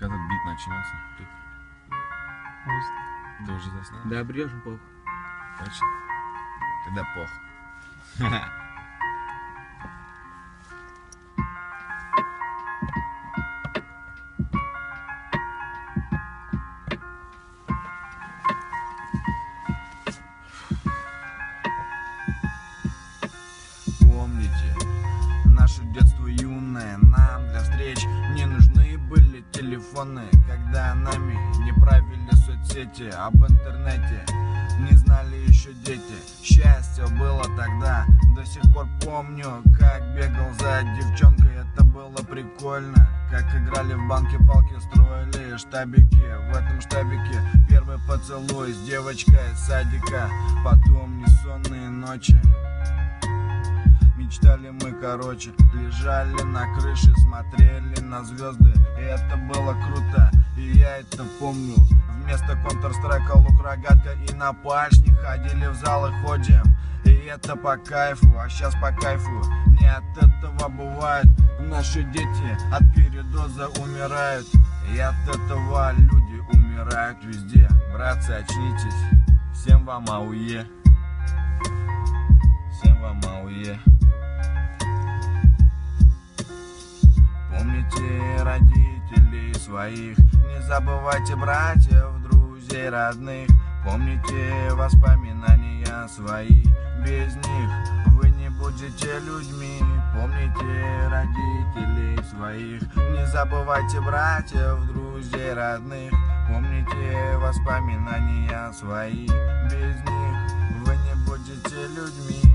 Когда бит начнется, ты уже заснул? Да, брежем похуй. Точно? Тогда похуй. Помните, наше детство юное, нам для встреч не нужны были телефоны, когда нами не правили соцсети, об интернете не знали еще дети. Счастье было тогда, до сих пор помню, как бегал за девчонкой, это было прикольно. Как играли в банки-палки, строили штабики, в этом штабике первый поцелуй с девочкой из садика, потом нессонные ночи. Мечтали мы, короче, лежали на крыше, смотрели на звезды, и это было круто, и я это помню. Вместо Counter-Strike лук-рогатка и напальшник, ходили в зал и ходим, и это по кайфу, а сейчас по кайфу не от этого бывает. Наши дети от передоза умирают, и от этого люди умирают везде. Братцы, очнитесь, всем вам ауе, всем вам ауе. Помните родителей своих, не забывайте братьев, друзей, родных. Помните воспоминания свои, без них вы не будете людьми. Помните родителей своих, не забывайте братьев, друзей, родных. Помните воспоминания свои, без них вы не будете людьми.